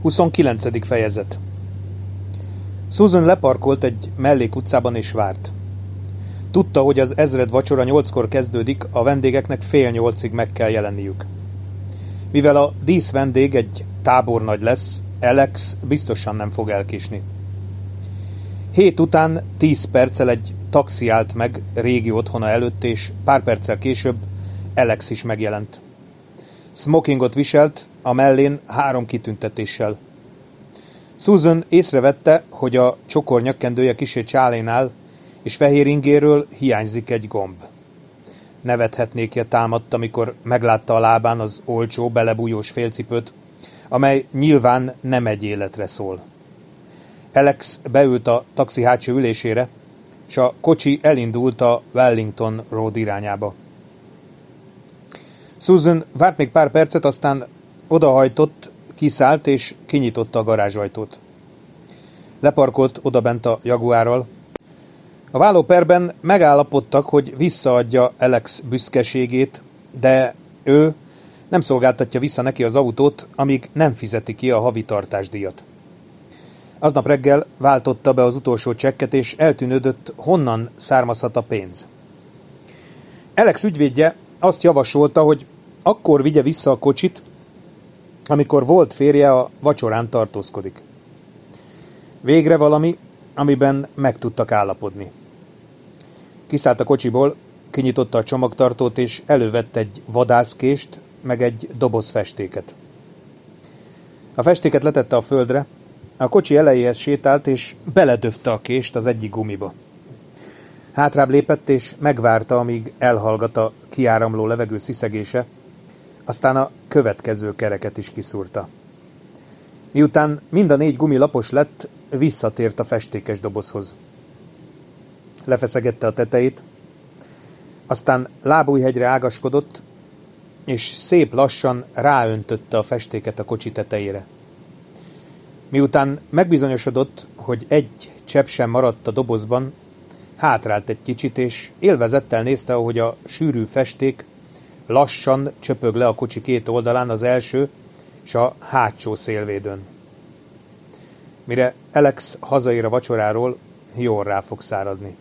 29. fejezet. Susan leparkolt egy mellékutcában és várt. Tudta, hogy az ezred vacsora 8-kor kezdődik, a vendégeknek 7:30-ig meg kell jelenniük. Mivel a díszvendég egy tábornagy lesz, Alex biztosan nem fog elkésni. 7 után 10 perccel egy taxi állt meg régi otthona előtt, és pár perccel később Alex is megjelent. Smokingot viselt, a mellén 3 kitüntetéssel. Susan észrevette, hogy a csokor nyakkendője kissé csálén áll, és fehér ingéről hiányzik egy gomb. Nevethetnékje támadt, amikor meglátta a lábán az olcsó, belebújós félcipőt, amely nyilván nem egy életre szól. Alex beült a taxi hátsó ülésére, és a kocsi elindult a Wellington Road irányába. Susan várt még pár percet, aztán odahajtott, kiszállt és kinyitotta a garázsajtót. Leparkolt odabent a Jaguárral. A vállóperben megállapodtak, hogy visszaadja Alex büszkeségét, de ő nem szolgáltatja vissza neki az autót, amíg nem fizeti ki a havi tartásdíjat. Aznap reggel váltotta be az utolsó csekket, és eltűnődött, honnan származhat a pénz. Alex ügyvédje azt javasolta, hogy akkor vigye vissza a kocsit, amikor volt férje a vacsorán tartózkodik. Végre valami, amiben meg tudtak állapodni. Kiszállt a kocsiból, kinyitotta a csomagtartót, és elővett egy vadászkést, meg egy doboz festéket. A festéket letette a földre, a kocsi elejéhez sétált, és beledöfte a kést az egyik gumiba. Hátrább lépett, és megvárta, amíg elhallgat a kiáramló levegő sziszegése, aztán a következő kereket is kiszúrta. Miután mind a 4 gumi lapos lett, visszatért a festékes dobozhoz. Lefeszegette a tetejét, aztán lábújhegyre ágaskodott, és szép lassan ráöntötte a festéket a kocsi tetejére. Miután megbizonyosodott, hogy egy csepp sem maradt a dobozban, hátrált egy kicsit, és élvezettel nézte, ahogy a sűrű festék lassan csöpög le a kocsi 2 oldalán, az első és a hátsó szélvédőn. Mire Alex hazaér a vacsoráról, jól rá fog száradni.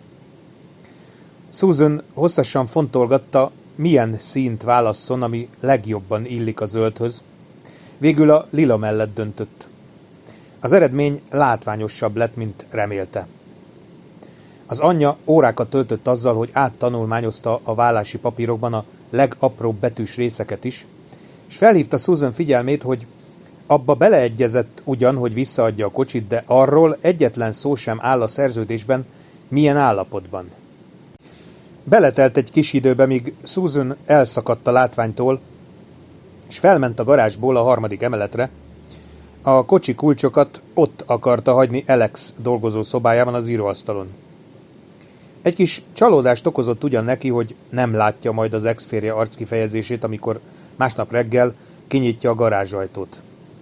Susan hosszasan fontolgatta, milyen színt válasszon, ami legjobban illik a zöldhöz. Végül a lila mellett döntött. Az eredmény látványosabb lett, mint remélte. Az anyja órákat töltött azzal, hogy áttanulmányozta a vállási papírokban a legapróbb betűs részeket is, és felhívta Susan figyelmét, hogy abba beleegyezett ugyan, hogy visszaadja a kocsit, de arról egyetlen szó sem áll a szerződésben, milyen állapotban. Beletelt egy kis időbe, míg Susan elszakadt a látványtól, és felment a garázsból a 3. emeletre. A kocsi kulcsokat ott akarta hagyni Alex dolgozó szobájában az íróasztalon. Egy kis csalódást okozott ugyan neki, hogy nem látja majd az ex-férje arckifejezését, amikor másnap reggel kinyitja a garázsajtót.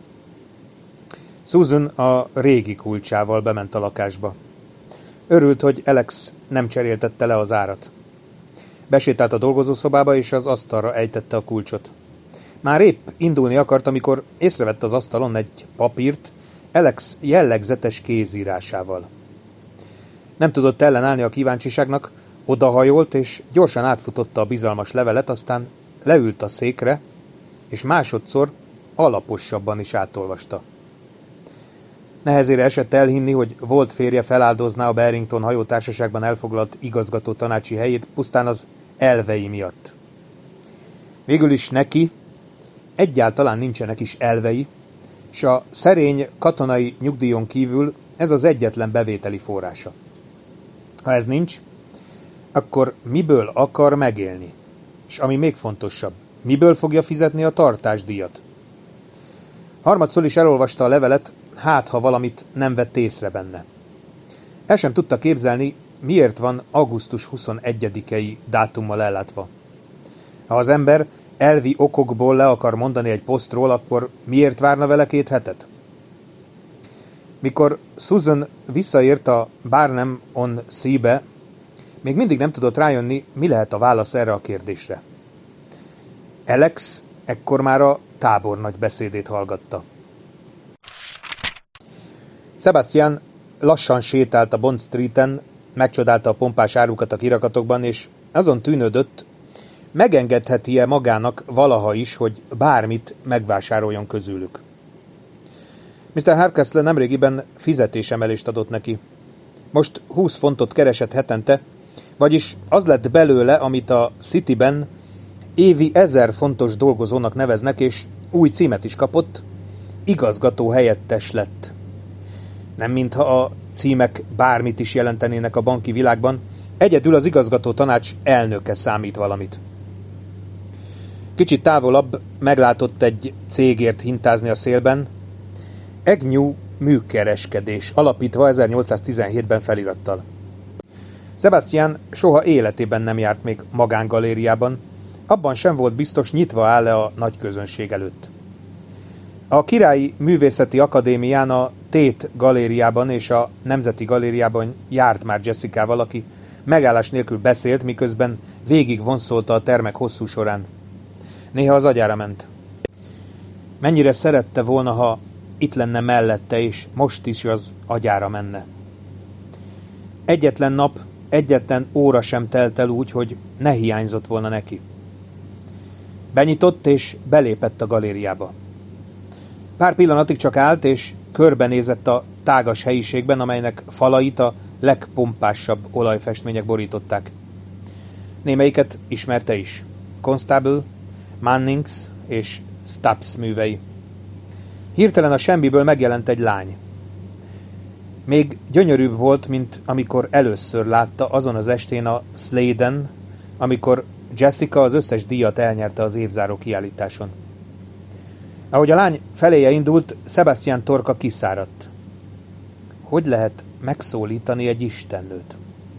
Susan a régi kulcsával bement a lakásba. Örült, hogy Alex nem cseréltette le az árat. Besétált a dolgozószobába, és az asztalra ejtette a kulcsot. Már épp indulni akart, amikor észrevett az asztalon egy papírt Alex jellegzetes kézírásával. Nem tudott ellenállni a kíváncsiságnak, odahajolt, és gyorsan átfutotta a bizalmas levelet, aztán leült a székre, és másodszor alaposabban is átolvasta. Nehezére esett elhinni, hogy volt férje feláldozná a Barrington hajótársaságban elfoglalt igazgató tanácsi helyét pusztán az elvei miatt. Végül is neki egyáltalán nincsenek is elvei, és a szerény katonai nyugdíjon kívül ez az egyetlen bevételi forrása. Ha ez nincs, akkor miből akar megélni? És ami még fontosabb, miből fogja fizetni a tartásdíjat? Harmadszor is elolvasta a levelet, hát ha valamit nem vett észre benne. El sem tudta képzelni, miért van augusztus 21-i dátummal ellátva. Ha az ember elvi okokból le akar mondani egy posztról, akkor miért várna vele 2 hetet? Mikor Susan visszaért a Barnum-on-Sea-be, még mindig nem tudott rájönni, mi lehet a válasz erre a kérdésre. Alex ekkor már a tábornagy beszédét hallgatta. Sebastian lassan sétált a Bond Streeten, megcsodálta a pompás árukat a kirakatokban, és azon tűnődött, megengedheti-e magának valaha is, hogy bármit megvásároljon közülük. Mr. Hardcastle nemrégiben fizetésemelést adott neki. Most 20 fontot keresett hetente, vagyis az lett belőle, amit a Cityben évi 1000 fontos dolgozónak neveznek, és új címet is kapott, igazgató helyettes lett. Nem mintha a címek bármit is jelentenének a banki világban, egyedül az igazgató tanács elnöke számít valamit. Kicsit távolabb meglátott egy cégért hintázni a szélben, Agnew műkereskedés, alapítva 1817-ben felirattal. Sebastian soha életében nem járt még magángalériában, abban sem volt biztos, nyitva áll-e a nagy közönség előtt. A Királyi Művészeti Akadémián, a Tate galériában és a Nemzeti Galériában járt már Jessicával, aki megállás nélkül beszélt, miközben végig vonszolta a termek hosszú során. Néha az agyára ment. Mennyire szerette volna, ha itt lenne mellette, és most is az agyára menne. Egyetlen nap, egyetlen óra sem telt el úgy, hogy ne hiányzott volna neki. Benyitott és belépett a galériába. Pár pillanatig csak állt, és körbenézett a tágas helyiségben, amelynek falait a legpompásabb olajfestmények borították. Némelyiket ismerte is. Constable, Mannings és Stubbs művei. Hirtelen a semmiből megjelent egy lány. Még gyönyörűbb volt, mint amikor először látta azon az estén a Sladen, amikor Jessica az összes díjat elnyerte az évzáró kiállításon. Ahogy a lány feléje indult, Sebastian torka kiszáradt. Hogy lehet megszólítani egy istennőt?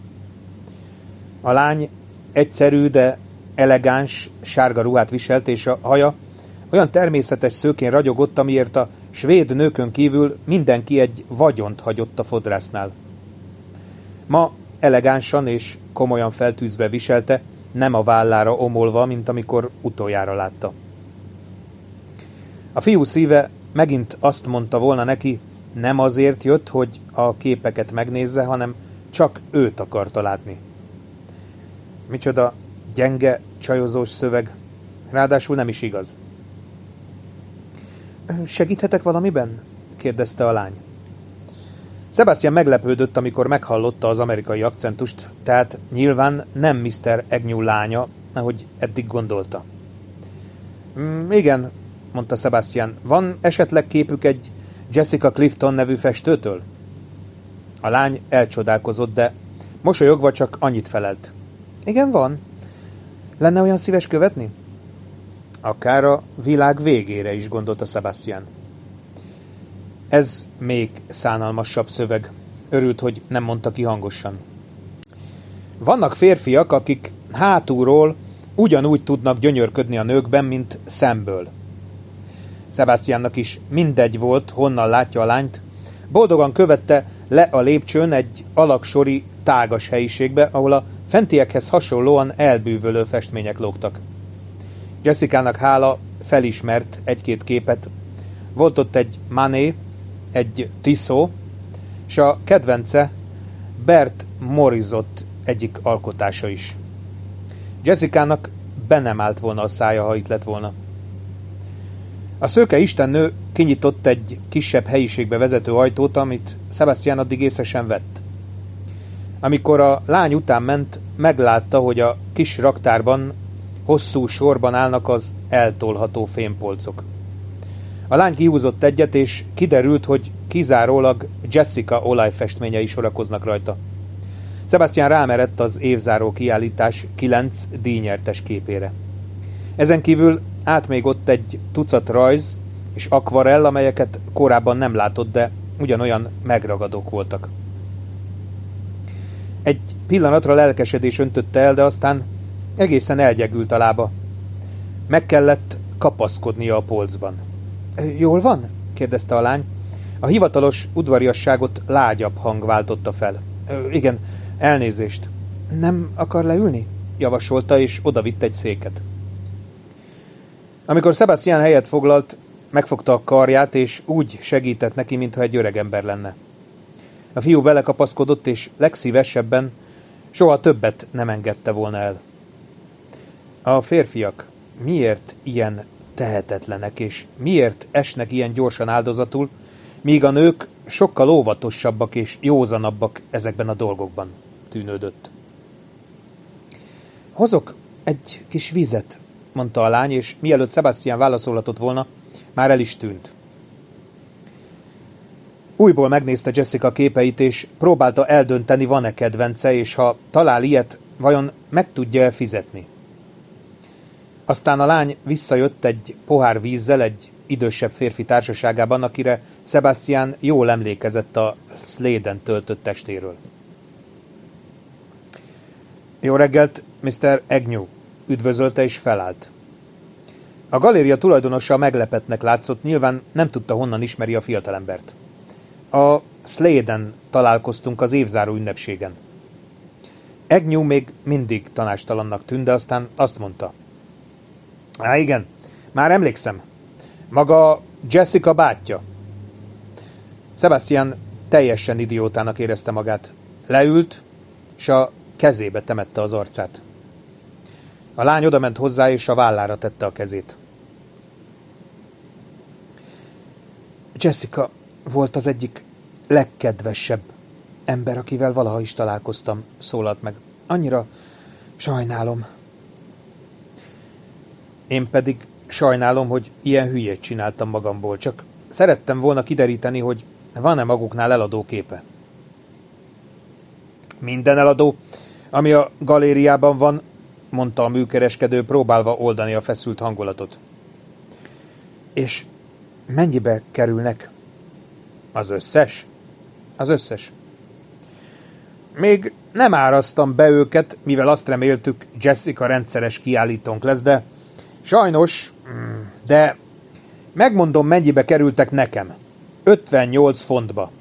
A lány egyszerű, de elegáns, sárga ruhát viselt, és a haja olyan természetes szőkén ragyogott, amiért a svéd nőkön kívül mindenki egy vagyont hagyott a fodrásznál. Ma elegánsan és komolyan feltűzve viselte, nem a vállára omolva, mint amikor utoljára látta. A fiú szíve megint azt mondta volna neki, nem azért jött, hogy a képeket megnézze, hanem csak őt akarta látni. Micsoda gyenge, csajozós szöveg, ráadásul nem is igaz. Segíthetek valamiben? Kérdezte a lány. Sebastian meglepődött, amikor meghallotta az amerikai akcentust, tehát nyilván nem Mr. Agnew lánya, ahogy eddig gondolta. Igen, mondta Sebastian, van esetleg képük egy Jessica Clifton nevű festőtől? A lány elcsodálkozott, de mosolyogva csak annyit felelt. Igen, van. Lenne olyan szíves követni? Akár a világ végére is, gondolta Sebastian. Ez még szánalmasabb szöveg. Örült, hogy nem mondta ki hangosan. Vannak férfiak, akik hátulról ugyanúgy tudnak gyönyörködni a nőkben, mint szemből. Sebastiannak is mindegy volt, honnan látja a lányt. Boldogan követte le a lépcsőn egy alaksori, tágas helyiségbe, ahol a fentiekhez hasonlóan elbűvölő festmények lógtak. Jessicának hála felismert egy-két képet. Volt ott egy Manet, egy Tissot, és a kedvence Bert Morizot egyik alkotása is. Jessicának be nem állt volna a szája, ha itt lett volna. A szőke istennő kinyitott egy kisebb helyiségbe vezető ajtót, amit Sebastian addig észre sem vett. Amikor a lány után ment, meglátta, hogy a kis raktárban hosszú sorban állnak az eltolható fémpolcok. A lány kihúzott egyet, és kiderült, hogy kizárólag Jessica olajfestményei sorakoznak rajta. Sebastian rámerett az évzáró kiállítás 9 díjnyertes képére. Ezen kívül állt még ott egy tucat rajz és akvarell, amelyeket korábban nem látott, de ugyanolyan megragadók voltak. Egy pillanatra lelkesedés öntötte el, de aztán egészen elgyegült a lába. Meg kellett kapaszkodnia a polcban. Jól van? Kérdezte a lány. A hivatalos udvariasságot lágyabb hang váltotta fel. Igen, elnézést. Nem akar leülni? Javasolta, és odavitt egy széket. Amikor Sebastian helyet foglalt, megfogta a karját, és úgy segített neki, mintha egy öreg ember lenne. A fiú belekapaszkodott, és legszívesebben soha többet nem engedte volna el. A férfiak miért ilyen tehetetlenek, és miért esnek ilyen gyorsan áldozatul, míg a nők sokkal óvatosabbak és józanabbak ezekben a dolgokban, tűnődött. Hozok egy kis vizet, mondta a lány, és mielőtt Sebastian válaszolhatott volna, már el is tűnt. Újból megnézte Jessica képeit, és próbálta eldönteni, van-e kedvence, és ha talál ilyet, vajon meg tudja-e fizetni. Aztán a lány visszajött egy pohár vízzel egy idősebb férfi társaságában, akire Sebastian jól emlékezett a Sladen töltött testéről. Jó reggelt, Mr. Agnew, üdvözölte és felállt. A galéria tulajdonosa meglepetnek látszott, nyilván nem tudta, honnan ismeri a fiatalembert. A Sladen találkoztunk az évzáró ünnepségen. Agnew még mindig tanástalannak tűnt, de aztán azt mondta. Igen, már emlékszem. Maga Jessica bátyja. Sebastian teljesen idiótának érezte magát. Leült, és a kezébe temette az arcát. A lány odament hozzá, és a vállára tette a kezét. Jessica volt az egyik legkedvesebb ember, akivel valaha is találkoztam, szólalt meg. Annyira sajnálom. Én pedig sajnálom, hogy ilyen hülyét csináltam magamból, csak szerettem volna kideríteni, hogy van-e maguknál eladó képe. Minden eladó, ami a galériában van, mondta a műkereskedő, próbálva oldani a feszült hangulatot. És mennyibe kerülnek? Az összes? Az összes. Még nem áraztam be őket, mivel azt reméltük, Jessica rendszeres kiállítónk lesz, de sajnos, de megmondom, mennyibe kerültek nekem. 58 fontba.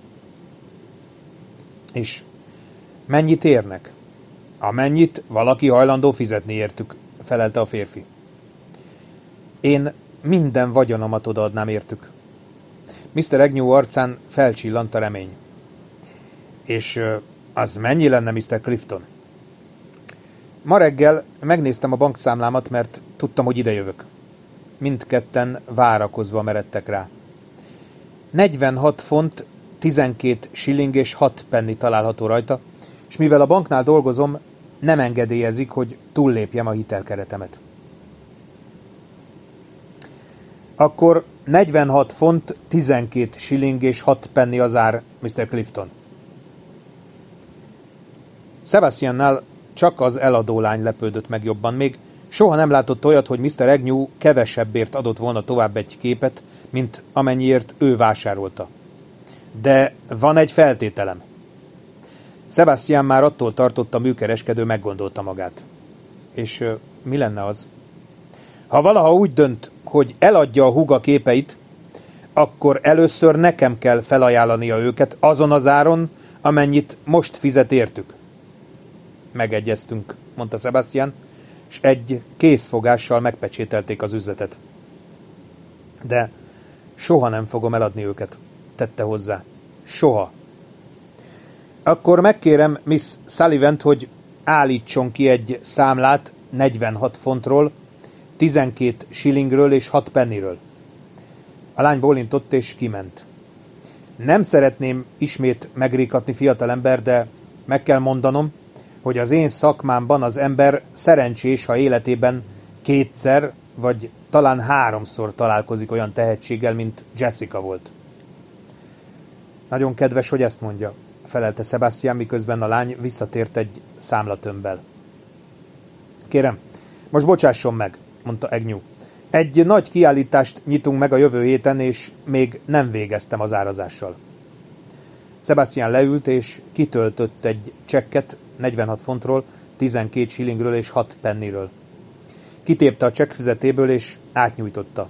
És mennyit érnek? Amennyit valaki hajlandó fizetni értük, felelte a férfi. Én minden vagyonomat odaadnám értük. Mr. Agnew arcán felcsillant a remény. És az mennyi lenne, Mr. Clifton? Ma reggel megnéztem a bankszámlámat, mert tudtam, hogy ide jövök. Mindketten várakozva meredtek rá. 46 font, 12 shilling és 6 penny található rajta, és mivel a banknál dolgozom, nem engedélyezik, hogy túllépjem a hitelkeretemet. Akkor 46 font, 12 shilling és 6 penny az ár, Mr. Clifton. Sebastiannál csak az eladó lány lepődött meg jobban. Még soha nem látott olyat, hogy Mr. Agnew kevesebbért adott volna tovább egy képet, mint amennyiért ő vásárolta. De van egy feltételem. Sebastian már attól tartott, a műkereskedő meggondolta magát. És mi lenne az? Ha valaha úgy dönt, hogy eladja a húga képeit, akkor először nekem kell felajánlania őket azon az áron, amennyit most fizet értük. Megegyeztünk, mondta Sebastian, és egy készfogással megpecsételték az üzletet. De soha nem fogom eladni őket, tette hozzá. Soha. Akkor megkérem Miss Sullivant, hogy állítson ki egy számlát 46 fontról, 12 shillingről és 6 pennyről. A lány bólintott és kiment. Nem szeretném ismét megrikatni, fiatalember, de meg kell mondanom, hogy az én szakmámban az ember szerencsés, ha életében kétszer, vagy talán 3-szor találkozik olyan tehetséggel, mint Jessica volt. Nagyon kedves, hogy ezt mondja, felelte Sebastian, miközben a lány visszatért egy számlatömbbel. Kérem, most bocsásson meg, mondta Agnew. Egy nagy kiállítást nyitunk meg a jövő héten, és még nem végeztem az árazással. Sebastian leült, és kitöltött egy csekket 46 fontról, 12 shillingről és 6 pennyről. Kitépte a csekkfüzetéből, és átnyújtotta.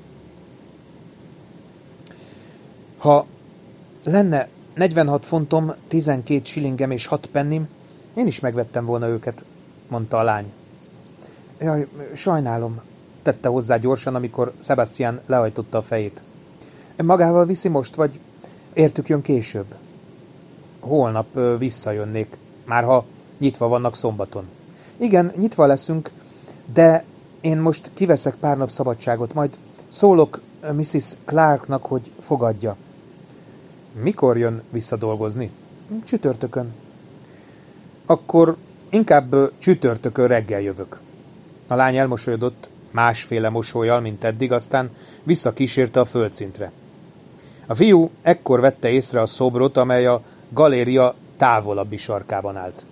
Ha lenne 46 fontom, 12 shillingem és 6 pennym, én is megvettem volna őket, mondta a lány. Jaj, sajnálom, tette hozzá gyorsan, amikor Sebastian lehajtotta a fejét. Magával viszi most, vagy értük jön később? holnap visszajönnék, már ha nyitva vannak szombaton. Igen, nyitva leszünk, de én most kiveszek pár nap szabadságot, majd szólok Mrs. Clarknak, hogy fogadja. Mikor jön visszadolgozni? Csütörtökön. Akkor inkább csütörtökön reggel jövök. A lány elmosolyodott másféle mosollyal, mint eddig, aztán visszakísérte a földszintre. A fiú ekkor vette észre a szobrot, amely a galéria távolabbi sarkában állt.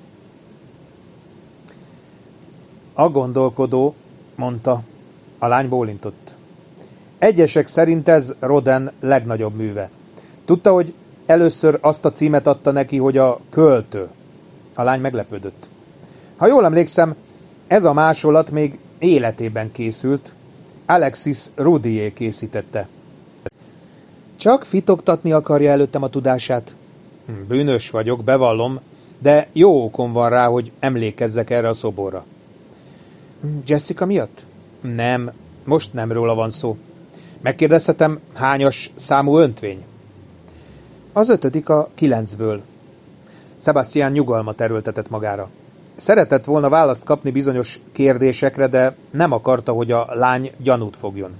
A gondolkodó, mondta. A lány bólintott. Egyesek szerint ez Rodin legnagyobb műve. Tudta, hogy először azt a címet adta neki, hogy a költő. A lány meglepődött. Ha jól emlékszem, ez a másolat még életében készült. Alexis Rudié készítette. Csak fitoktatni akarja előttem a tudását. Bűnös vagyok, bevallom, de jó okom van rá, hogy emlékezzek erre a szoborra. Jessica miatt? Nem, most nem róla van szó. Megkérdezhetem, hányas számú öntvény? Az 5. a 9-ből. Sebastian nyugalmat erőltetett magára. Szeretett volna választ kapni bizonyos kérdésekre, de nem akarta, hogy a lány gyanút fogjon.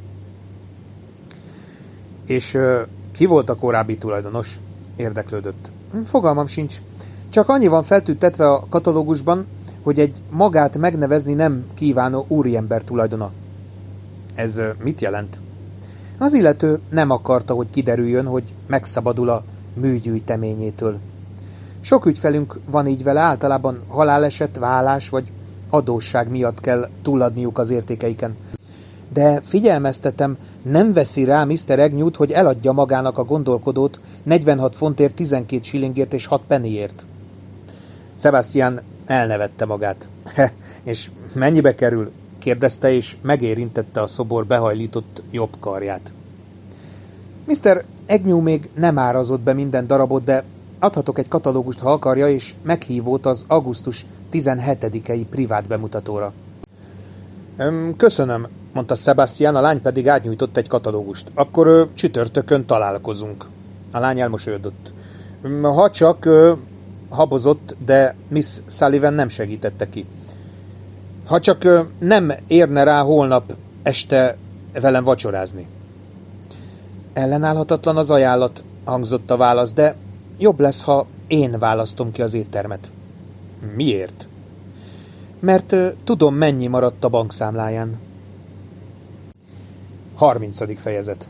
És ki volt a korábbi tulajdonos? Érdeklődött. Fogalmam sincs. Csak annyi van feltüntetve a katalógusban, hogy egy magát megnevezni nem kívánó úriember tulajdona. Ez mit jelent? Az illető nem akarta, hogy kiderüljön, hogy megszabadul a műgyűjteményétől. Sok ügyfelünk van így vele, általában haláleset, vállás vagy adósság miatt kell túladniuk az értékeiken. De figyelmeztetem, nem veszi rá Mr. Agnew-t, hogy eladja magának a gondolkodót 46 fontért, 12 shillingért és 6 pennyért. Sebastian elnevette magát. És mennyibe kerül? Kérdezte, és megérintette a szobor behajlított jobb karját. Mr. Agnew még nem árazott be minden darabot, de adhatok egy katalógust, ha akarja, és meghívót az augusztus 17-i privát bemutatóra. Köszönöm, mondta Sebastian, a lány pedig átnyújtott egy katalógust. Akkor csütörtökön találkozunk. A lány elmosolyodott. Ha csak habozott, de Miss Sullivan nem segítette ki. Ha csak nem érne rá holnap este velem vacsorázni. Ellenállhatatlan az ajánlat, hangzott a válasz, de jobb lesz, ha én választom ki az éttermet. Miért? Mert tudom, mennyi maradt a bankszámláján. 30. fejezet.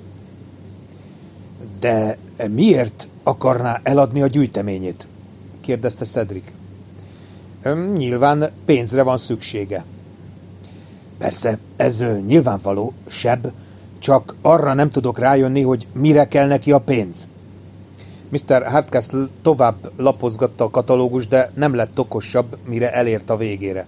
De miért akarná eladni a gyűjteményét? Kérdezte Cedric. Nyilván pénzre van szüksége. Persze, ez nyilvánvaló, Seb, csak arra nem tudok rájönni, hogy mire kell neki a pénz. Mr. Hardcastle tovább lapozgatta a katalógus, de nem lett okosabb, mire elért a végére.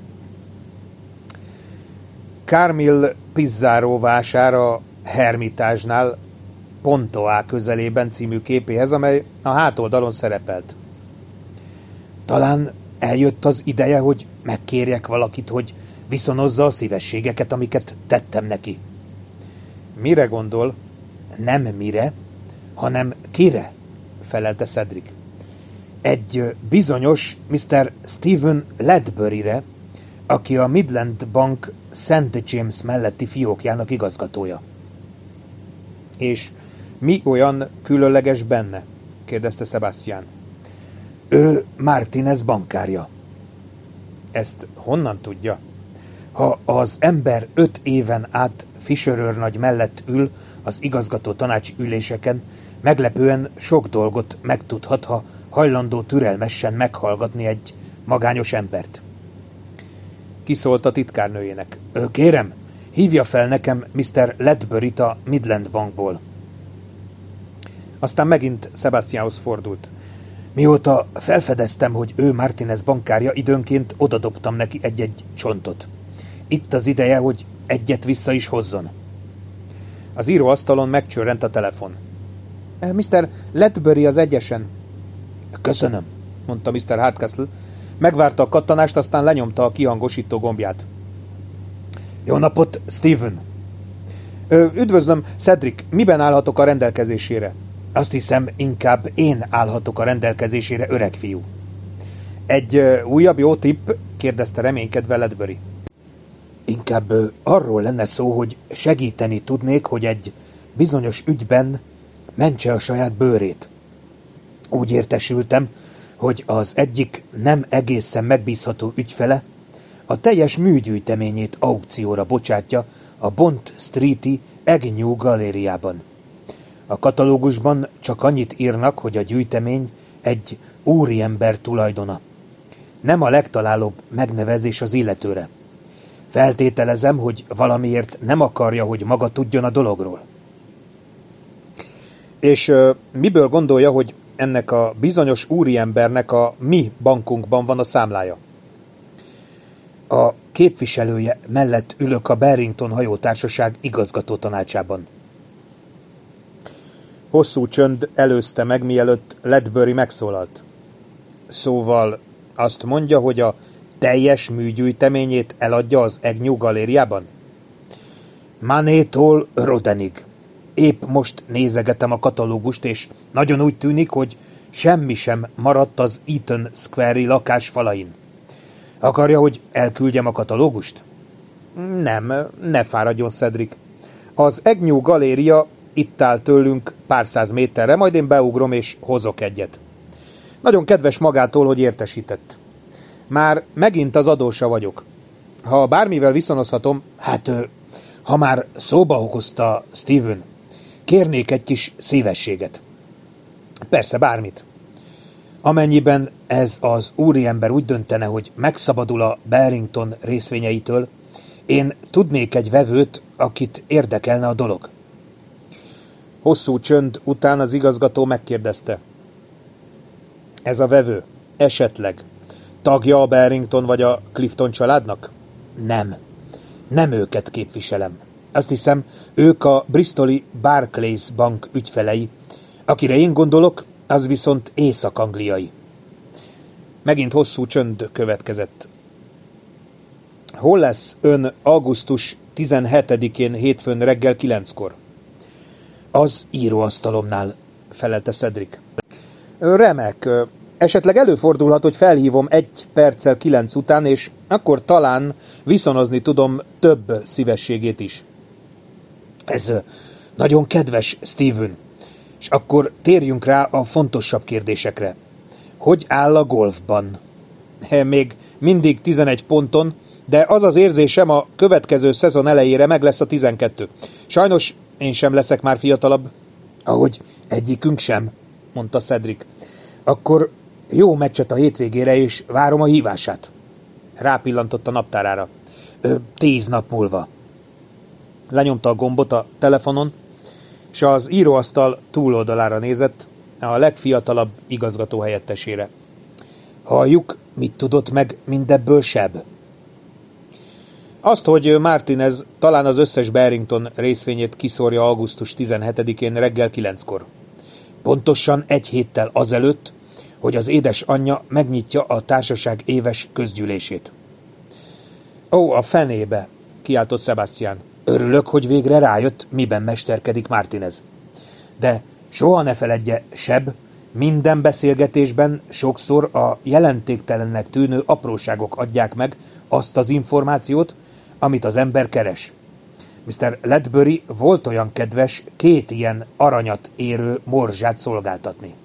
Carmel Pizzaro vására Hermitásnál Pontoá közelében című képéhez, amely a hátoldalon szerepelt. Talán eljött az ideje, hogy megkérjek valakit, hogy viszonozza a szívességeket, amiket tettem neki. Mire gondol? Nem mire, hanem kire? Felelte Cedric. Egy bizonyos Mr. Stephen Ledburyre, aki a Midland Bank St. James melletti fiókjának igazgatója. És mi olyan különleges benne? Kérdezte Sebastian. Ő Martinez bankárja. Ezt honnan tudja? Ha az ember 5 éven át Fisher őrnagy mellett ül az igazgató tanács üléseken, meglepően sok dolgot megtudhat, ha hajlandó türelmesen meghallgatni egy magányos embert. Kiszólt a titkárnőjének. Kérem, hívja fel nekem Mr. Ledburyt a Midland Bankból. Aztán megint Sebastianhoz fordult. Mióta felfedeztem, hogy ő Martinez bankárja, időnként odadobtam neki egy-egy csontot. Itt az ideje, hogy egyet vissza is hozzon. Az íróasztalon megcsörrent a telefon. Mr. Ledbury az egyesen. Köszönöm, mondta Mr. Hardcastle. Megvárta a kattanást, aztán lenyomta a kihangosító gombját. Jó napot, Stephen! Üdvözlöm, Cedric, miben állhatok a rendelkezésére? Azt hiszem, inkább én állhatok a rendelkezésére, öreg fiú. Egy újabb jó tipp? Kérdezte reménykedve Ledbury. Inkább arról lenne szó, hogy segíteni tudnék, hogy egy bizonyos ügyben mentse a saját bőrét. Úgy értesültem, hogy az egyik nem egészen megbízható ügyfele a teljes műgyűjteményét aukcióra bocsátja a Bond Street-i Agnew galériában. A katalógusban csak annyit írnak, hogy a gyűjtemény egy úriember tulajdona. Nem a legtalálóbb megnevezés az illetőre. Feltételezem, hogy valamiért nem akarja, hogy maga tudjon a dologról. És miből gondolja, hogy ennek a bizonyos úriembernek a mi bankunkban van a számlája? A képviselője mellett ülök a Barrington hajótársaság igazgató tanácsában. Hosszú csönd előzte meg, mielőtt Ledbury megszólalt. Szóval azt mondja, hogy a teljes műgyűjteményét eladja az Agnew galériában? Manétól Rodenig. Épp most nézegetem a katalógust, és nagyon úgy tűnik, hogy semmi sem maradt az Eaton Square-i lakás falain. Akarja, hogy elküldjem a katalógust? Nem, ne fáradjon, Cedric. Az Agnew galéria itt áll tőlünk pár száz méterre, majd én beugrom és hozok egyet. Nagyon kedves magától, hogy értesített. Már megint az adósa vagyok. Ha bármivel viszonozhatom, ha már szóba hozta Stephen, kérnék egy kis szívességet. Persze, bármit. Amennyiben ez az úriember úgy döntene, hogy megszabadul a Barrington részvényeitől, én tudnék egy vevőt, akit érdekelne a dolog. Hosszú csönd után az igazgató megkérdezte. Ez a vevő esetleg tagja a Barrington vagy a Clifton családnak? Nem őket képviselem. Azt hiszem, ők a bristoli Barclays bank ügyfelei. Akire én gondolok, az viszont észak-angliai. Megint hosszú csönd következett. Hol lesz ön augusztus 17-én hétfőn reggel 9-kor? Az íróasztalomnál, felelte Cedric. Remek. Esetleg előfordulhat, hogy felhívom 1 perccel 9 után, és akkor talán viszonozni tudom több szívességét is. Ez nagyon kedves, Stephen. És akkor térjünk rá a fontosabb kérdésekre. Hogy áll a golfban? Még mindig 11 ponton, de az az érzésem, a következő szezon elejére meg lesz a 12. Sajnos én sem leszek már fiatalabb. Ahogy egyikünk sem, mondta Cedric. Akkor jó meccset a hétvégére, és várom a hívását. Rápillantott a naptárára. 10 nap múlva. Lenyomta a gombot a telefonon, és az íróasztal túloldalára nézett, a legfiatalabb igazgató helyettesére. Halljuk, mit tudott meg mindebből Seb? Azt, hogy Martinez talán az összes Barrington részvényét kiszórja augusztus 17-én reggel 9-kor. Pontosan 1 héttel azelőtt, hogy az édesanyja megnyitja a társaság éves közgyűlését. Ó, a fenébe, kiáltott Sebastian. Örülök, hogy végre rájött, miben mesterkedik Martinez. De soha ne feledje, Seb, minden beszélgetésben sokszor a jelentéktelennek tűnő apróságok adják meg azt az információt, amit az ember keres. Mr. Ledbury volt olyan kedves 2 ilyen aranyat érő morzsát szolgáltatni.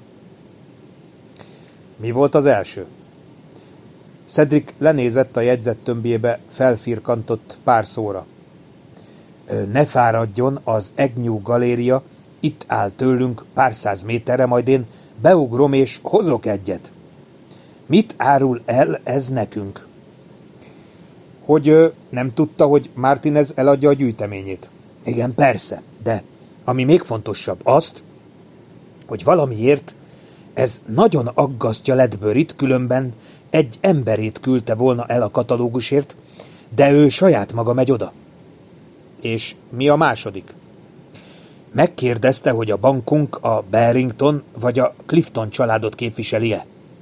Mi volt az első? Cedric lenézett a jegyzettömbjébe felfirkantott pár szóra. Ne fáradjon, az Agnew galéria itt áll tőlünk pár száz méterre, majd én beugrom és hozok egyet. Mit árul el ez nekünk? Hogy nem tudta, hogy Martinez eladja a gyűjteményét. Igen, persze, de ami még fontosabb, azt, hogy valamiért ez nagyon aggasztja Ledburyt, különben egy emberét küldte volna el a katalógusért, de ő saját maga megy oda. És mi a második? Megkérdezte, hogy a bankunk a Barrington vagy a Clifton családot képviseli-e.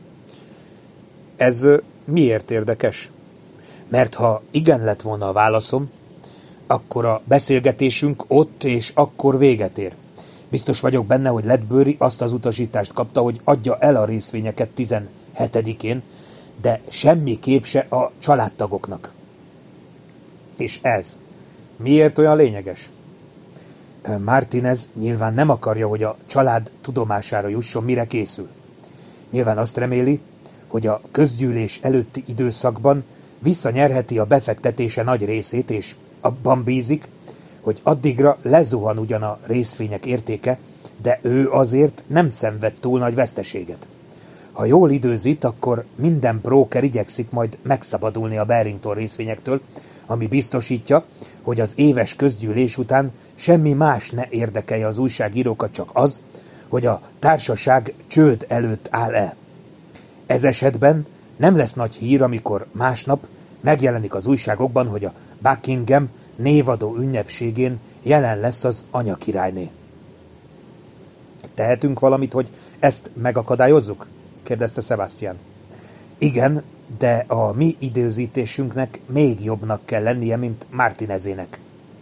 Ez miért érdekes? Mert ha igen lett volna a válaszom, akkor a beszélgetésünk ott és akkor véget ér. Biztos vagyok benne, hogy Ledbury azt az utasítást kapta, hogy adja el a részvényeket 17-én, de semmiképp se a családtagoknak. És ez miért olyan lényeges? Martinez nyilván nem akarja, hogy a család tudomására jusson, mire készül. Nyilván azt reméli, hogy a közgyűlés előtti időszakban visszanyerheti a befektetése nagy részét, és abban bízik, hogy addigra lezuhan ugyan a részvények értéke, de ő azért nem szenved túl nagy veszteséget. Ha jól időzít, akkor minden bróker igyekszik majd megszabadulni a Barrington részvényektől, ami biztosítja, hogy az éves közgyűlés után semmi más ne érdekelje az újságírókat, csak az, hogy a társaság csőd előtt áll-e. Ez esetben nem lesz nagy hír, amikor másnap megjelenik az újságokban, hogy a Buckingham névadó ünnepségén jelen lesz az anyakirályné. Tehetünk valamit, hogy ezt megakadályozzuk? Kérdezte Sebastian. Igen, de a mi időzítésünknek még jobbnak kell lennie, mint Martinezének.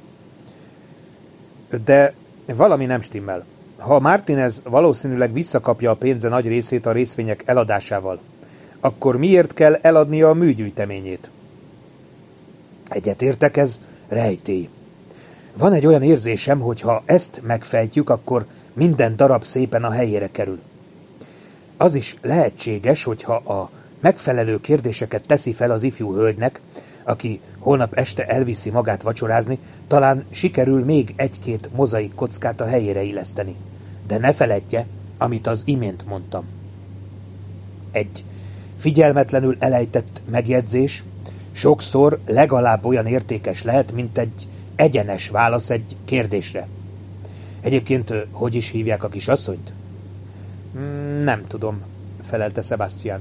De valami nem stimmel. Ha Martinez valószínűleg visszakapja a pénze nagy részét a részvények eladásával, akkor miért kell eladnia a műgyűjteményét? Egyetértek, ez rejtély. Van egy olyan érzésem, hogy ha ezt megfejtjük, akkor minden darab szépen a helyére kerül. Az is lehetséges, hogyha a megfelelő kérdéseket teszi fel az ifjú hölgynek, aki holnap este elviszi magát vacsorázni, talán sikerül még egy-két mozaik kockát a helyére illeszteni. De ne feledje, amit az imént mondtam. Egy figyelmetlenül elejtett megjegyzés sokszor legalább olyan értékes lehet, mint egy egyenes válasz egy kérdésre. Egyébként hogy is hívják a kisasszonyt? Nem tudom, felelte Sebastian.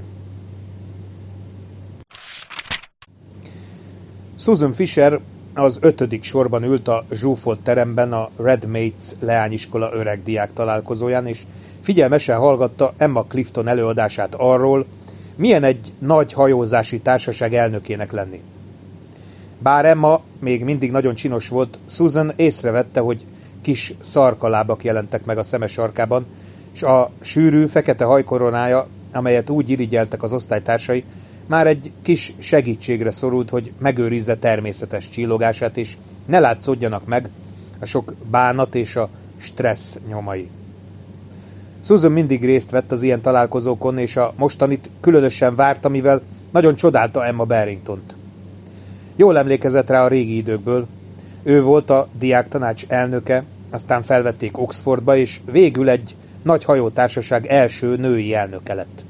Susan Fisher az 5. sorban ült a zsúfolt teremben a Red Mates leányiskola öregdiák találkozóján, és figyelmesen hallgatta Emma Clifton előadását arról, milyen egy nagy hajózási társaság elnökének lenni. Bár Emma még mindig nagyon csinos volt, Susan észrevette, hogy kis szarkalábak jelentek meg a szeme sarkában, és a sűrű, fekete hajkoronája, amelyet úgy irigyeltek az osztálytársai, már egy kis segítségre szorult, hogy megőrizze természetes csillogását, és ne látszódjanak meg a sok bánat és a stressz nyomai. Susan mindig részt vett az ilyen találkozókon, és a mostanit különösen várta, mivel nagyon csodálta Emma Barringtont. Jól emlékezett rá a régi időkből. Ő volt a diáktanács elnöke, aztán felvették Oxfordba, és végül egy nagy hajótársaság első női elnöke lett.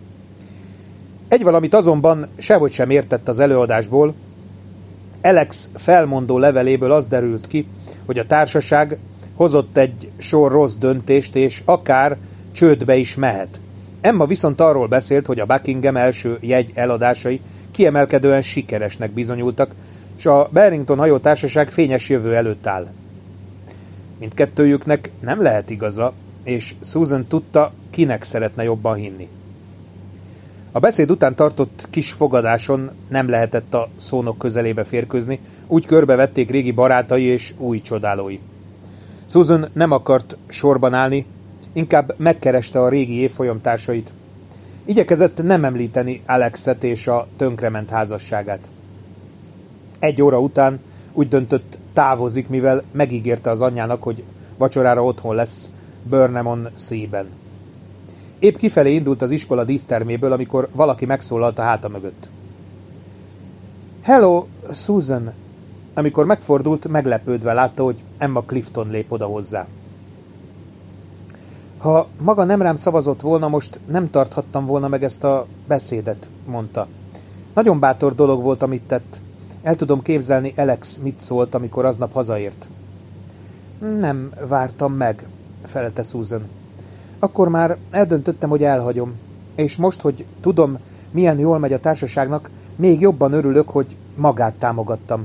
Egy valamit azonban sehogy sem értett az előadásból. Alex felmondó leveléből az derült ki, hogy a társaság hozott egy sor rossz döntést, és akár csődbe is mehet. Emma viszont arról beszélt, hogy a Buckingham első jegy eladásai kiemelkedően sikeresnek bizonyultak, és a Barrington hajótársaság fényes jövő előtt áll. Mindkettőjüknek nem lehet igaza, és Susan tudta, kinek szeretne jobban hinni. A beszéd után tartott kis fogadáson nem lehetett a szónok közelébe férkőzni, úgy körbevették régi barátai és új csodálói. Susan nem akart sorban állni, inkább megkereste a régi évfolyamtársait. Igyekezett nem említeni Alexet és a tönkrement házasságát. 1 óra után úgy döntött, távozik, mivel megígérte az anyjának, hogy vacsorára otthon lesz Burnham-on-Sea-ben. Épp kifelé indult az iskola díszterméből, amikor valaki megszólalt a háta mögött. Hello, Susan! Amikor megfordult, meglepődve látta, hogy Emma Clifton lép oda hozzá. Ha maga nem rám szavazott volna, most nem tarthattam volna meg ezt a beszédet, mondta. Nagyon bátor dolog volt, amit tett. El tudom képzelni, Alex mit szólt, amikor aznap hazaért. Nem vártam meg, felelte Susan. Akkor már eldöntöttem, hogy elhagyom. És most, hogy tudom, milyen jól megy a társaságnak, még jobban örülök, hogy magát támogattam.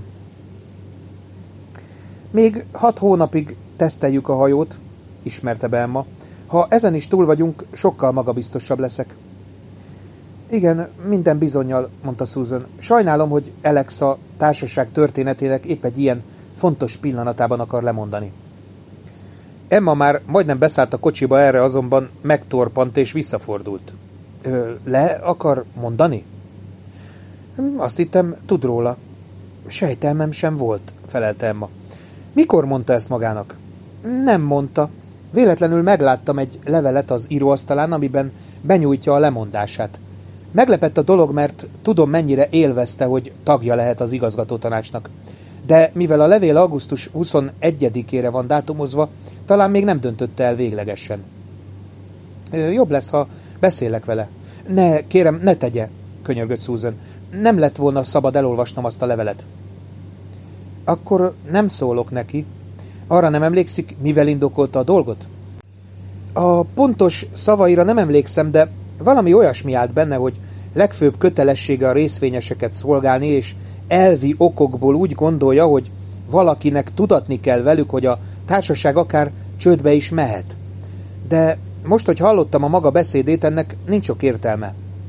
Még 6 hónapig teszteljük a hajót, ismerte be Emma. Ha ezen is túl vagyunk, sokkal magabiztosabb leszek. Igen, minden bizonnyal, mondta Susan. Sajnálom, hogy Alex a társaság történetének épp egy ilyen fontos pillanatában akar lemondani. Emma már majdnem beszállt a kocsiba, erre azonban megtorpant és visszafordult. Le akar mondani? Azt hittem, tud róla. Sejtelmem sem volt, felelte Emma. Mikor mondta ezt magának? Nem mondta. Véletlenül megláttam egy levelet az íróasztalán, amiben benyújtja a lemondását. Meglepett a dolog, mert tudom, mennyire élvezte, hogy tagja lehet az igazgatótanácsnak. De mivel a levél augusztus 21-ére van dátumozva, talán még nem döntötte el véglegesen. Jobb lesz, ha beszélek vele. Ne, kérem, ne tegye, könyörgött Susan. Nem lett volna szabad elolvasnom azt a levelet. Akkor nem szólok neki. Arra nem emlékszik, mivel indokolta a dolgot? A pontos szavaira nem emlékszem, de valami olyasmi állt benne, hogy legfőbb kötelessége a részvényeseket szolgálni, és elvi okokból úgy gondolja, hogy valakinek tudatni kell velük, hogy a társaság akár csődbe is mehet. De most, hogy hallottam a maga beszédét, ennek nincs sok értelme.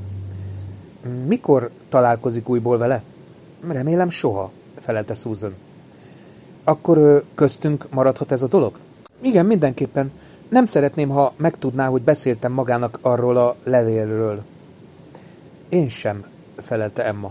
Mikor találkozik újból vele? Remélem soha, felelte Susan. Akkor köztünk maradhat ez a dolog? Igen, mindenképpen. Nem szeretném, ha megtudná, hogy beszéltem magának arról a levélről. Én sem, felelte Emma.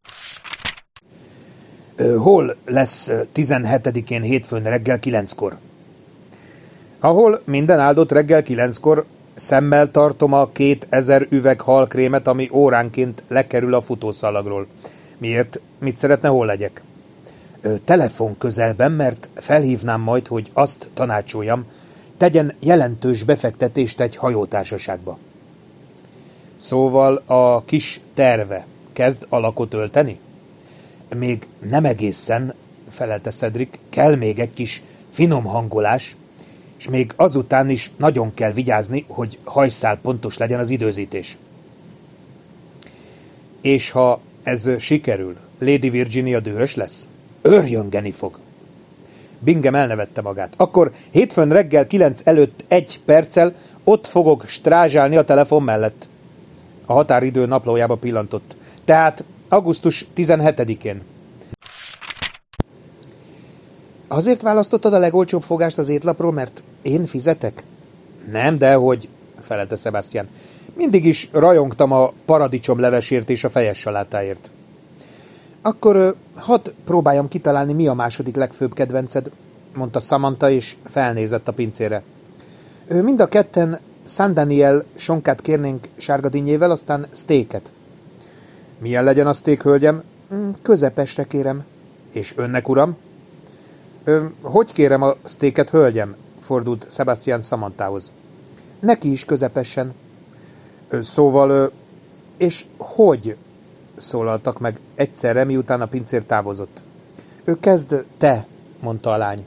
Hol lesz 17-én hétfőn reggel 9-kor? Ahol minden áldott reggel 9-kor szemmel tartom a 2000 üveg halkrémet, ami óránként lekerül a futószalagról. Miért? Mit szeretne, hol legyek? Telefon közelben, mert felhívnám majd, hogy azt tanácsoljam, tegyen jelentős befektetést egy hajótársaságba. Szóval a kis terve kezd alakot ölteni? Még nem egészen, felelte Cedric, kell még egy kis finom hangolás, és még azután is nagyon kell vigyázni, hogy hajszál pontos legyen az időzítés. És ha ez sikerül, Lady Virginia dühös lesz? Őrjöngeni fog. Bingham elnevette magát. Akkor hétfőn reggel 9 előtt 1 perccel ott fogok strázsálni a telefon mellett. A határidő naplójába pillantott. Tehát augusztus 17-én. Azért választottad a legolcsóbb fogást az étlapról, mert én fizetek? Nem, dehogy, felelte Sebastian. Mindig is rajongtam a paradicsomlevesért és a fejes salátáért. Akkor hadd próbáljam kitalálni, mi a második legfőbb kedvenced, mondta Samantha, és felnézett a pincére. Mind a ketten San Daniel sonkát kérnénk sárga dinnyével, aztán steaket. Milyen legyen a steak, hölgyem? Közepesre kérem. És önnek, uram? Hogy kérem a steaket, hölgyem? Fordult Sebastian Samanthához. Neki is közepesen. Szóval, és hogy? Szólaltak meg egyszerre, miután a pincér távozott. Kezd te, mondta a lány.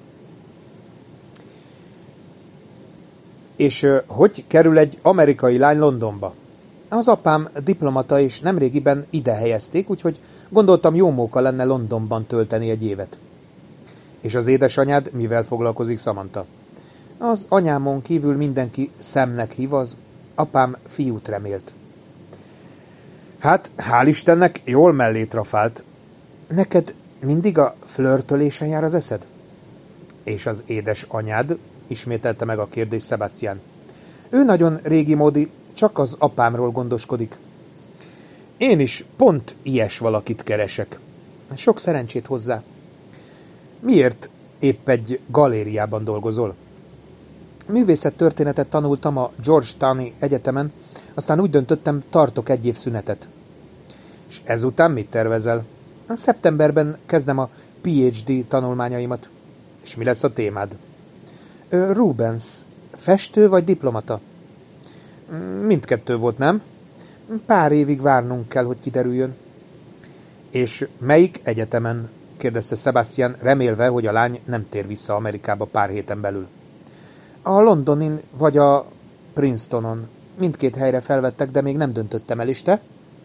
És hogy kerül egy amerikai lány Londonba? Az apám diplomata, és nemrégiben ide helyezték, úgyhogy gondoltam, jó móka lenne Londonban tölteni egy évet. És az édesanyád mivel foglalkozik, Samantha? Az anyámon kívül mindenki Samnek hív, az apám fiút remélt. Hát, hál' Istennek, jól mellé trafált. Neked mindig a flörtölésen jár az eszed? És az édesanyád? Ismételte meg a kérdést Sebastian. Ő nagyon régi módi, csak az apámról gondoskodik. Én is pont ilyes valakit keresek. Sok szerencsét hozzá. Miért épp egy galériában dolgozol? Művészettörténetet tanultam a Georgetowni Egyetemen, aztán úgy döntöttem, tartok 1 év szünetet. És ezután mit tervezel? Szeptemberben kezdem a PhD tanulmányaimat. És mi lesz a témád? Rubens. Festő vagy diplomata? Mindkettő volt, nem? Pár évig várnunk kell, hogy kiderüljön. És melyik egyetemen? Kérdezte Sebastian, remélve, hogy a lány nem tér vissza Amerikába pár héten belül. A Londonin vagy a Princetonon. Mindkét helyre felvettek, de még nem döntöttem el, és te?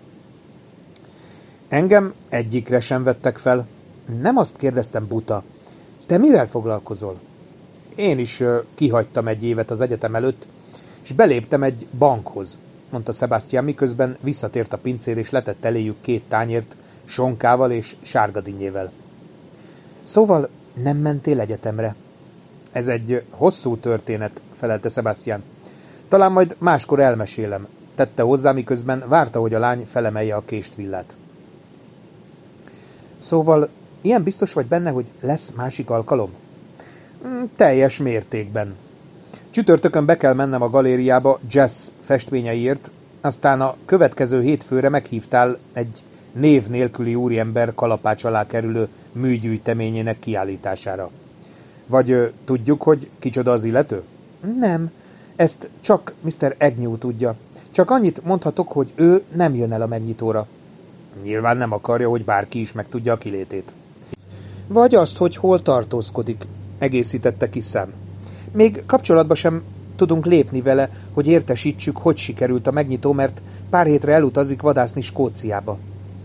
Engem egyikre sem vettek fel. Nem azt kérdeztem, buta. Te mivel foglalkozol? Én is kihagytam 1 évet az egyetem előtt, és beléptem egy bankhoz, mondta Sebastian, miközben visszatért a pincér, és letett eléjük 2 tányért, sonkával és sárga dinnyével. Szóval nem mentél egyetemre? Ez egy hosszú történet, felelte Sebastian. Talán majd máskor elmesélem, tette hozzá, miközben várta, hogy a lány felemelje a késtvillát. Szóval ilyen biztos vagy benne, hogy lesz másik alkalom? Teljes mértékben. Csütörtökön be kell mennem a galériába jazz festményeiért, aztán a következő hétfőre meghívtál egy név nélküli úriember kalapács alá kerülő műgyűjteményének kiállítására. Vagy tudjuk, hogy kicsoda az illető? Nem, ezt csak Mr. Agnew tudja. Csak annyit mondhatok, hogy ő nem jön el a megnyitóra. Nyilván nem akarja, hogy bárki is megtudja a kilétét. Vagy azt, hogy hol tartózkodik, egészítette ki Sam. Még kapcsolatba sem tudunk lépni vele, hogy értesítsük, hogy sikerült a megnyitó, mert pár hétre elutazik vadászni Skóciába.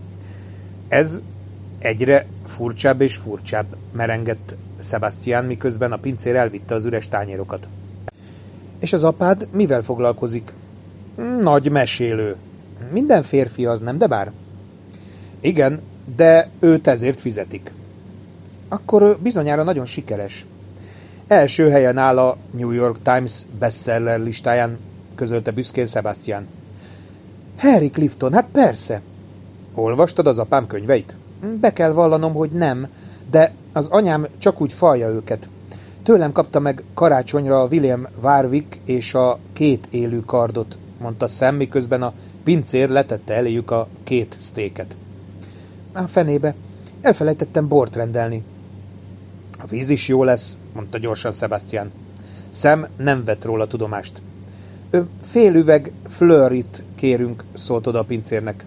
Ez egyre furcsább és furcsább, merengett Sebastian, miközben a pincér elvitte az üres tányérokat. És az apád mivel foglalkozik? Nagy mesélő. Minden férfi az, nem, de bár? Igen, de őt ezért fizetik. Akkor bizonyára nagyon sikeres. Első helyen áll a New York Times bestseller listáján, közölte büszkén Sebastian. Harry Clifton, hát persze. Olvastad az apám könyveit? Be kell vallanom, hogy nem, de az anyám csak úgy falja őket. Tőlem kapta meg karácsonyra a William Warwick és a Két élő kardot, mondta Sam, miközben a pincér letette eléjük a 2 sztéket. A fenébe, elfelejtettem bort rendelni. A víz is jó lesz, mondta gyorsan Sebastian. Sam nem vett róla tudomást. Fél üveg fleurit kérünk, szólt oda a pincérnek.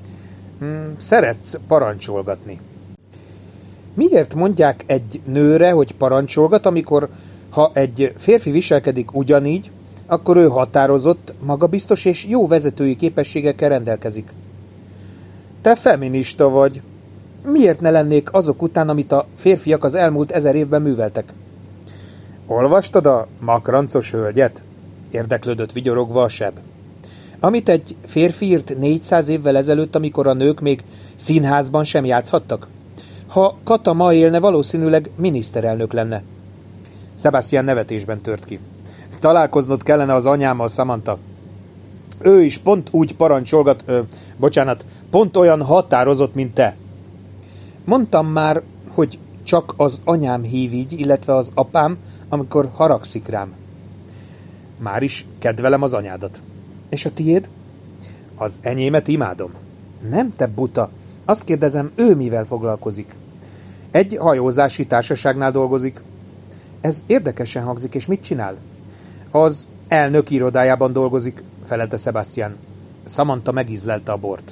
Szeretsz parancsolgatni. Miért mondják egy nőre, hogy parancsolgat, amikor ha egy férfi viselkedik ugyanígy, akkor ő határozott, magabiztos és jó vezetői képességekkel rendelkezik? Te feminista vagy. Miért ne lennék azok után, amit a férfiak az elmúlt 1000 évben műveltek? Olvastad a Makrancos hölgyet? Érdeklődött vigyorogva a seb. Amit egy férfi írt 400 évvel ezelőtt, amikor a nők még színházban sem játszhattak? Ha Kata ma élne, valószínűleg miniszterelnök lenne. Sebastian nevetésben tört ki. Találkoznod kellene az anyámmal, Samantha. Ő is pont úgy parancsolgat, pont olyan határozott, mint te. Mondtam már, hogy csak az anyám hív így, illetve az apám, amikor haragszik rám. Már is kedvelem az anyádat. És a tiéd? Az enyémet imádom. Nem, te buta. Azt kérdezem, ő mivel foglalkozik? Egy hajózási társaságnál dolgozik. Ez érdekesen hangzik, és mit csinál? Az elnök irodájában dolgozik, felelte Sebastian. Samantha megízlelte a bort.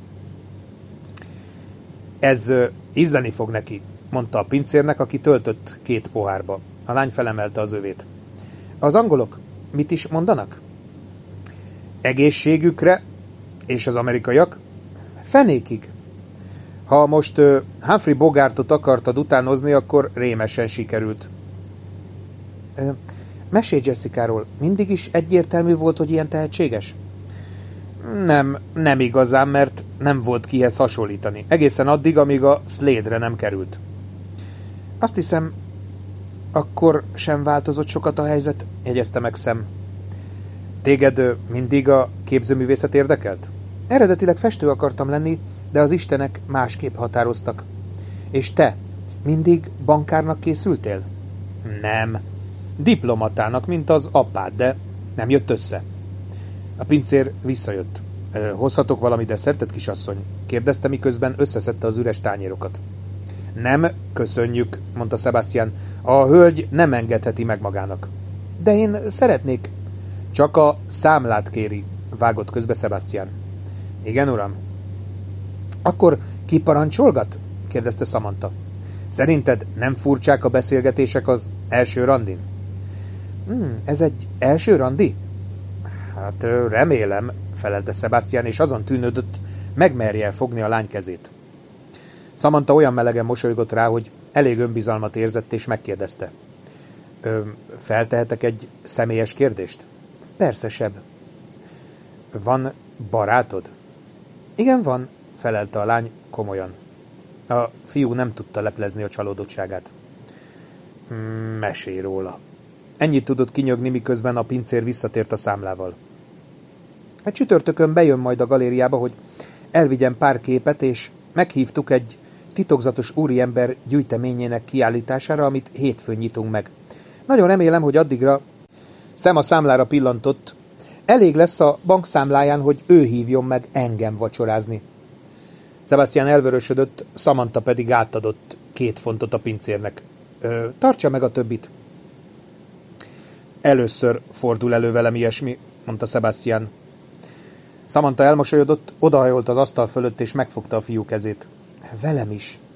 Ez ízleni fog neki, mondta a pincérnek, aki töltött 2 pohárba. A lány felemelte az övét. Az angolok mit is mondanak? Egészségükre, és az amerikaiak? Fenékig. Ha most Humphrey Bogartot akartad utánozni, akkor rémesen sikerült. Mesélj Jessica-ról. Mindig is egyértelmű volt, hogy ilyen tehetséges? Nem igazán, mert nem volt kihez hasonlítani. Egészen addig, amíg a Slade-re nem került. Azt hiszem, akkor sem változott sokat a helyzet, jegyezte meg Sam. Téged mindig a képzőművészet érdekelt? Eredetileg festő akartam lenni, de az istenek másképp határoztak. És te mindig bankárnak készültél? Nem. Diplomatának, mint az apád, de nem jött össze. A pincér visszajött. Hozhatok valami desszertet, kisasszony? Kérdezte, miközben összeszedte az üres tányérokat. Nem, köszönjük, mondta Sebastian. A hölgy nem engedheti meg magának. De én szeretnék. Csak a számlát kéri, vágott közbe Sebastian. Igen, uram. Akkor ki parancsolgat? Kérdezte Samantha. Szerinted nem furcsák a beszélgetések az első randin? Ez egy első randi? Hát remélem, felelte Sebastian, és azon tűnődött, megmerje fogni a lány kezét. Samantha olyan melegen mosolygott rá, hogy elég önbizalmat érzett, és megkérdezte. Feltehetek egy személyes kérdést? Persze, seb. Van barátod? Igen, van, felelte a lány komolyan. A fiú nem tudta leplezni a csalódottságát. Mesélj róla. Ennyit tudott kinyögni, miközben a pincér visszatért a számlával. Csütörtökön bejön majd a galériába, hogy elvigyen pár képet, és meghívtuk egy titokzatos úriember gyűjteményének kiállítására, amit hétfőn nyitunk meg. Nagyon remélem, hogy addigra... Sam a számlára pillantott. Elég lesz a bankszámláján, hogy ő hívjon meg engem vacsorázni. Sebastian elvörösödött, Samantha pedig átadott 2 fontot a pincérnek. Tartsa meg a többit. Először fordul elő velem ilyesmi, mondta Sebastian. Samantha elmosolyodott, odahajolt az asztal fölött, és megfogta a fiú kezét. Velem is.